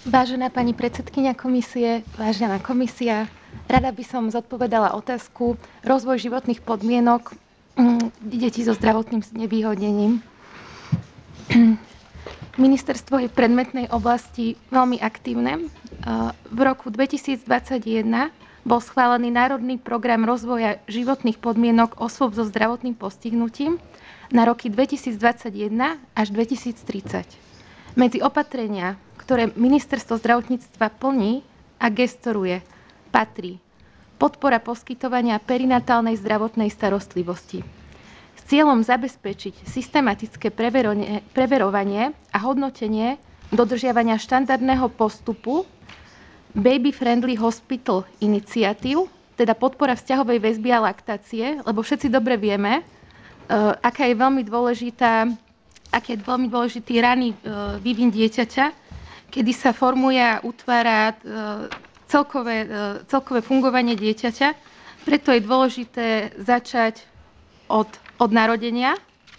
Vážená pani predsedkyňa komisie, vážená komisia, rada by som zodpovedala otázku rozvoj životných podmienok detí so zdravotným znevýhodnením. Ministerstvo je v predmetnej oblasti veľmi aktívne. V roku 2021 bol schválený Národný program rozvoja životných podmienok osôb so zdravotným postihnutím na roky 2021 až 2030. Medzi opatrenia, ktoré Ministerstvo zdravotníctva plní a gestoruje, patrí podpora poskytovania perinatálnej zdravotnej starostlivosti s cieľom zabezpečiť systematické preverovanie a hodnotenie dodržiavania štandardného postupu Baby Friendly Hospital iniciatív, teda podpora vzťahovej väzby a laktácie, lebo všetci dobre vieme, aký je veľmi dôležitý raný vývin dieťaťa, kedy sa formuje a utvára celkové fungovanie dieťaťa. Preto je dôležité začať od narodenia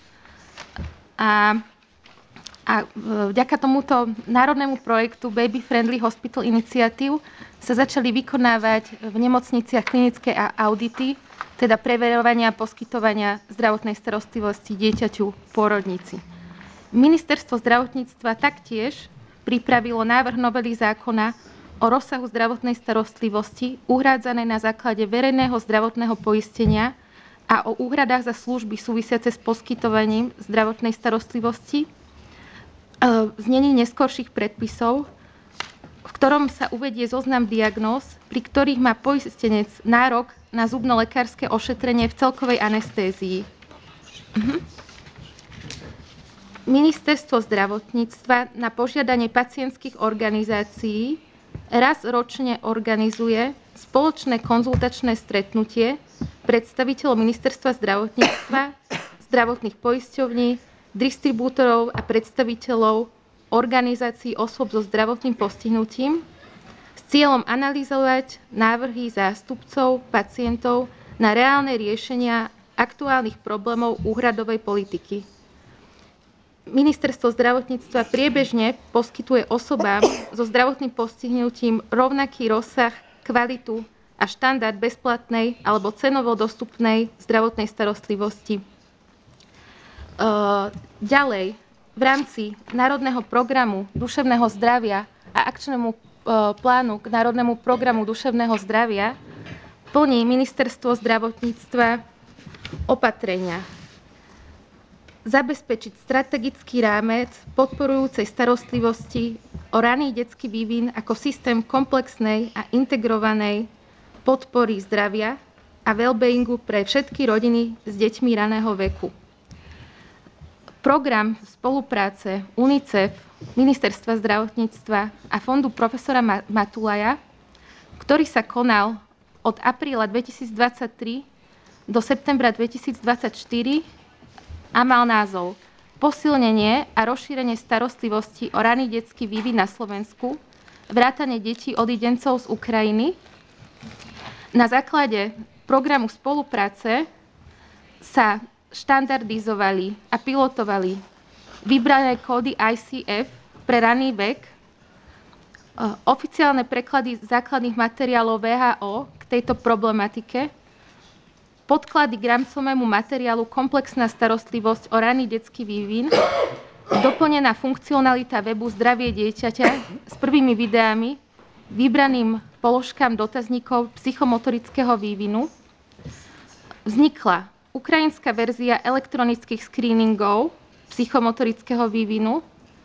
a vďaka tomuto národnému projektu Baby Friendly Hospital Initiative sa začali vykonávať v nemocniciach klinické audity, teda preverovania a poskytovania zdravotnej starostlivosti dieťaťu v pôrodnici. Ministerstvo zdravotníctva taktiež pripravilo návrh novely zákona o rozsahu zdravotnej starostlivosti uhrádzanej na základe verejného zdravotného poistenia a o úhradách za služby súvisiace s poskytovaním zdravotnej starostlivosti v znení neskorších predpisov, v ktorom sa uvedie zoznam diagnóz, pri ktorých má poistenec nárok na zubno-lekárske ošetrenie v celkovej anestézii. Ministerstvo zdravotníctva na požiadanie pacientských organizácií raz ročne organizuje spoločné konzultačné stretnutie predstaviteľov Ministerstva zdravotníctva, zdravotných poisťovní, distribútorov a predstaviteľov organizácií osôb so zdravotným postihnutím s cieľom analyzovať návrhy zástupcov pacientov na reálne riešenia aktuálnych problémov úhradovej politiky. Ministerstvo zdravotníctva priebežne poskytuje osobám so zdravotným postihnutím rovnaký rozsah, kvalitu a štandard bezplatnej alebo cenovo dostupnej zdravotnej starostlivosti. Ďalej, v rámci Národného programu duševného zdravia a akčnému plánu k Národnému programu duševného zdravia plní Ministerstvo zdravotníctva opatrenia zabezpečiť strategický rámec podporujúcej starostlivosti o raný detský vývin ako systém komplexnej a integrovanej podpory zdravia a wellbeingu pre všetky rodiny s deťmi raného veku. Program spolupráce UNICEF, Ministerstva zdravotníctva a Fondu profesora Matulaja, ktorý sa konal od apríla 2023 do septembra 2024 a mal názov Posilnenie a rozšírenie starostlivosti o raný detský vývin na Slovensku, vrátane detí odidencov z Ukrajiny. Na základe programu spolupráce sa štandardizovali a pilotovali vybrané kódy ICF pre raný vek, oficiálne preklady základných materiálov WHO k tejto problematike, podklady k rámcovému materiálu Komplexná starostlivosť o raný detský vývin, doplnená funkcionalita webu Zdravie dieťaťa s prvými videami, vybraným položkám dotazníkov psychomotorického vývinu. Vznikla ukrajinská verzia elektronických screeningov psychomotorického vývinu,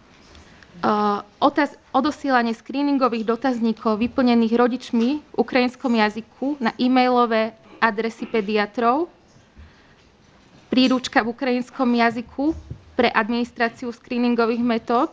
odosielanie screeningových dotazníkov vyplnených rodičmi v ukrajinskom jazyku na e-mailové adresy pediatrov, príručka v ukrajinskom jazyku pre administráciu screeningových metód.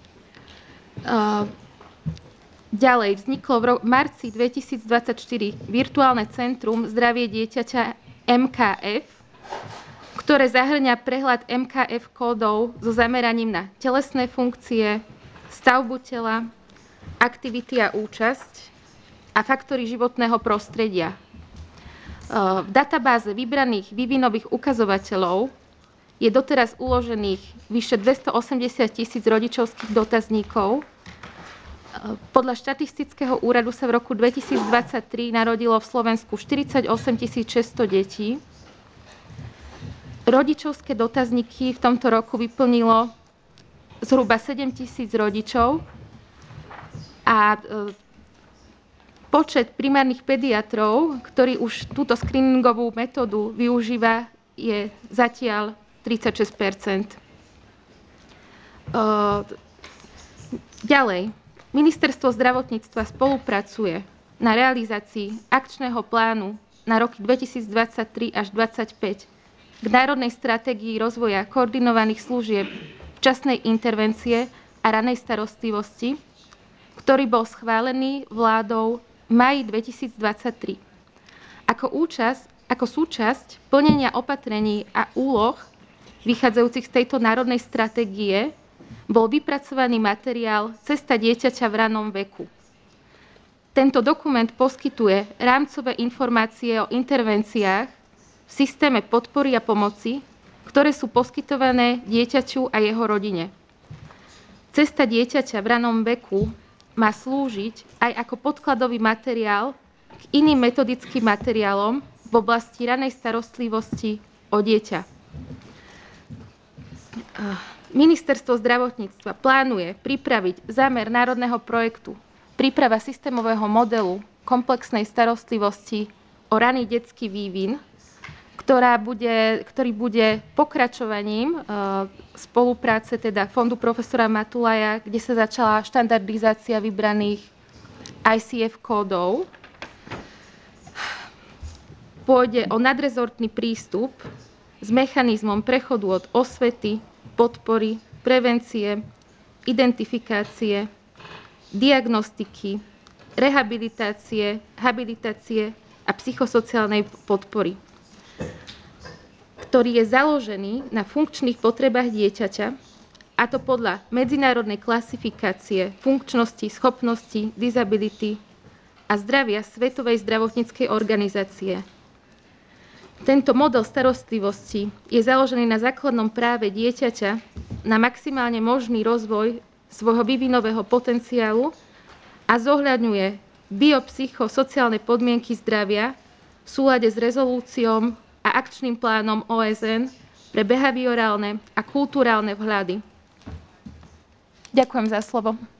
Ďalej vzniklo v marci 2024 virtuálne centrum Zdravie dieťaťa MKF, ktoré zahŕňa prehľad MKF kódov so zameraním na telesné funkcie, stavbu tela, aktivity a účasť a faktory životného prostredia. V databáze vybraných vývinových ukazovateľov je doteraz uložených vyše 280 000 rodičovských dotazníkov Podľa štatistického úradu sa v roku 2023 narodilo v Slovensku 48 600 detí. Rodičovské dotazníky v tomto roku vyplnilo zhruba 7 000 rodičov a počet primárnych pediatrov, ktorí už túto screeningovú metódu využíva, je zatiaľ 36 Ďalej, Ministerstvo zdravotníctva spolupracuje na realizácii akčného plánu na roky 2023 až 2025 k národnej stratégii rozvoja koordinovaných služieb včasnej intervencie a ranej starostlivosti, ktorý bol schválený vládou v máji 2023. Ako súčasť plnenia opatrení a úloh vychádzajúcich z tejto národnej stratégie bol vypracovaný materiál Cesta dieťaťa v ranom veku. Tento dokument poskytuje rámcové informácie o intervenciách v systéme podpory a pomoci, ktoré sú poskytované dieťaťu a jeho rodine. Cesta dieťaťa v ranom veku má slúžiť aj ako podkladový materiál k iným metodickým materiálom v oblasti ranej starostlivosti o dieťa. Ministerstvo zdravotníctva plánuje pripraviť zámer národného projektu Príprava systémového modelu komplexnej starostlivosti o raný detský vývin, ktorý bude pokračovaním spolupráce teda Fondu profesora Matulaja, kde sa začala štandardizácia vybraných ICF kódov. Pôjde o nadrezortný prístup s mechanizmom prechodu od osvety, podpory, prevencie, identifikácie, diagnostiky, rehabilitácie, habilitácie a psychosociálnej podpory, ktorý je založený na funkčných potrebách dieťaťa, a to podľa medzinárodnej klasifikácie funkčnosti, schopnosti, disability a zdravia Svetovej zdravotníckej organizácie. Tento model starostlivosti je založený na základnom práve dieťaťa na maximálne možný rozvoj svojho vývinového potenciálu a zohľadňuje biopsychosociálne podmienky zdravia v súlade s rezolúciou a akčným plánom OSN pre behaviorálne a kulturálne vhľady. Ďakujem za slovo.